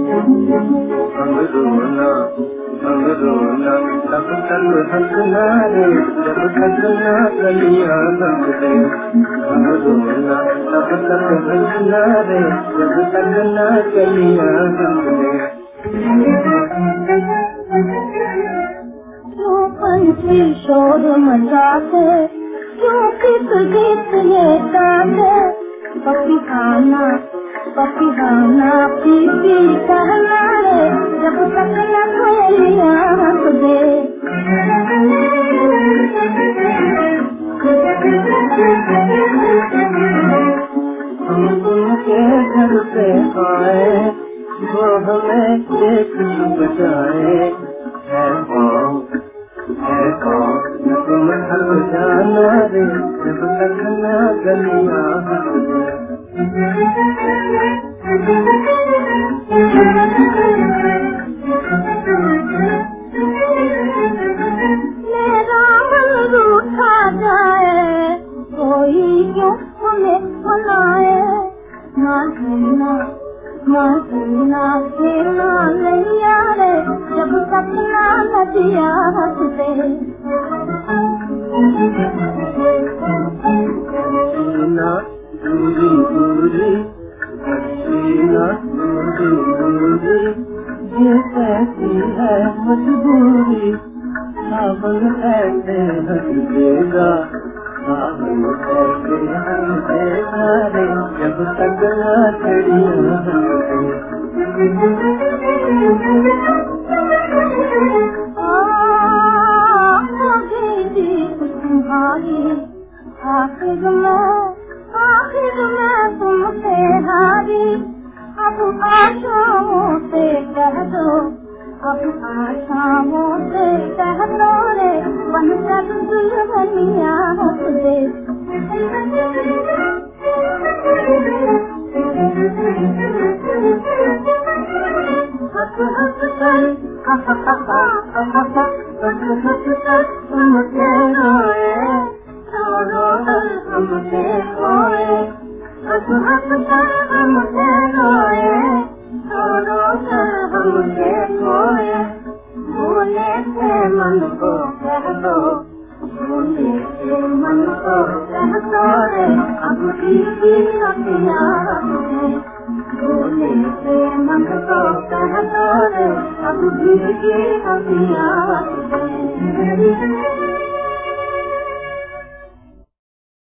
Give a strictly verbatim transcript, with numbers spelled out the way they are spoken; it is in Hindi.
हम रोना हम रोना तब तक हंसना रे जब तक ना गलियां बंद दे। हम रोना तब तक हंसना रे जब तक ना गलियां बंद दे। क्यों पंछी शोर मचाते, क्यों किस गीत ये गाते, पपी खाना पपी खाना पी पी कहना रे जब तक न कोयलियां हंस दे। हम उनके घर पे आए वो हमें देख बजाए। है कौन है कौन न तुम हर जाना रे जब तक न गलियां हंस दे। मेरा मन रूठा जाए कोई क्यों हमें मनाए। ना झूलना ना झूलना खेलना नैया रे जब तक ना नदिया हंस दे। हसीना दूरी दूरी हसीना दूरी दूरी ये कैसी है मजबूरी। सावन ऐसे हंस देगा सावन ऐसे हंस देगा रे जब तक ना चिड़िया आखिर में आखिर में तुमसे हारी। अब आशाओं से कह दो अब आशाओं से कह दो रे बन कर दुल्हनिया हंस दे। हंस हंस कर हंस हंस कर तुमसे रोए छोड़ो हमसे खोए। हंस हंस कर हमसे रोए छोड़ो हमसे खोए। भूले से मन को कह दो भूले से मन को कह दो रे अब की अखियाँ है। भूले से मन को कह दो रे अब की अखियाँ है।